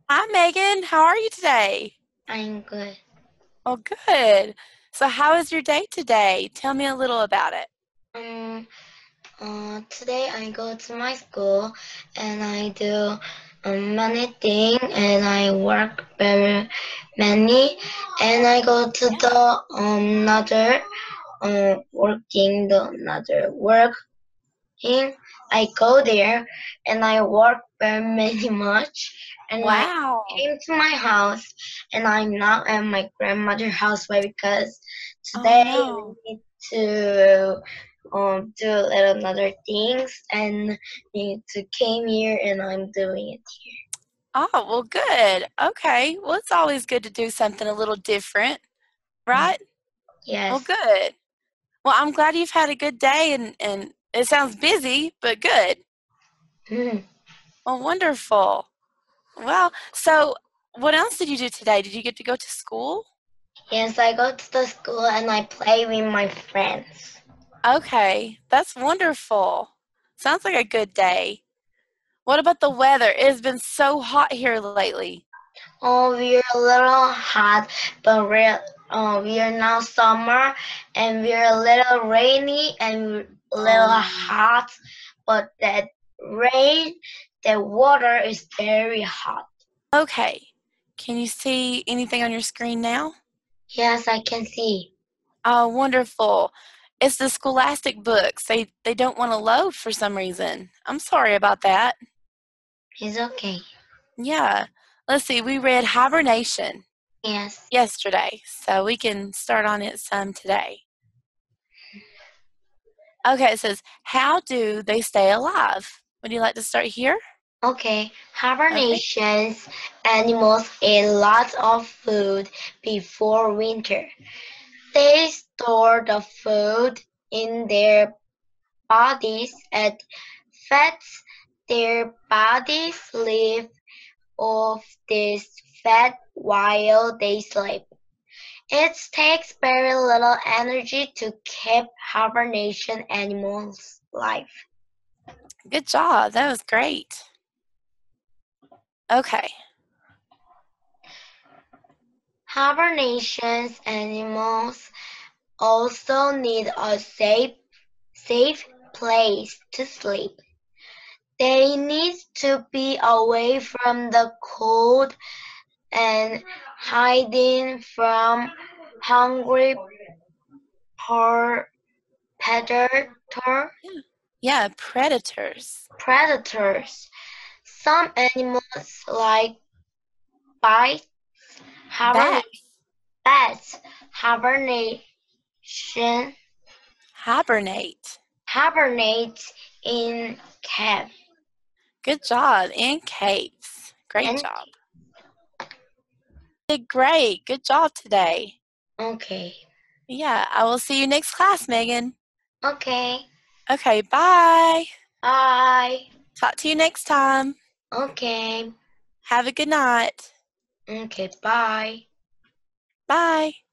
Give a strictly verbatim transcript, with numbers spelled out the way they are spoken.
Hi, Megan. How are you today? I'm good. Oh, good. So, how is your day today? Tell me a little about it. Um, uh, Today I go to my school and I do um, many things and I work very many and I go to Yeah. the um, another um, working the another work thing. I go there and I work very many much and I Wow. came to my house and I'm now at my grandmother's house. Why? Because Oh, today we no. need to um do little other things and need to came here and I'm doing it here. Oh, well, good. Okay. Well, it's always good to do something a little different, Yeah. right? Well, Yes. good. Well, I'm glad you've had a good day and, and it sounds busy, but good. Mm. Well, wonderful. Well, so what else did you do today? Did you get to go to school? Yes, I go to the school and I play with my friends. Okay. That's wonderful. Sounds like a good day. What about the weather? It has been so hot here lately. Oh, we're a little hot, but we're uh, we're now summer, and we're a little rainy and we're a little Um, hot. But that rain, the water is very hot. okay. Can you see anything on your screen now? Yes, I can see. Oh, wonderful. It's the Scholastic books. They they don't want to load for some reason. I'm sorry about that. It's okay. Yeah. Let's see. We read Hibernation Yes. yesterday, so we can start on it some today. Okay, it says, how do they stay alive? Would you like to start here? Okay. Okay. Hibernations animals eat lots of food before winter. They store the food in their bodies as fats. Their bodies live off this fat while they sleep. It takes very little energy to keep hibernation animals alive. Good job. That was great. Okay. Hibernation animals also need a safe, safe place to sleep. They need to be away from the cold and hiding from hungry predator Yeah. Yeah, predators. predators. Some animals like bite hibernate Bats. bats hibernation Hibernate. hibernate in caves Good job. In caves. Great and job. Did great. Good job today. okay. Yeah, I will see you next class, Megan. Okay. Okay, bye. Bye. Talk to you next time. Okay. Have a good night. Okay, bye. Bye.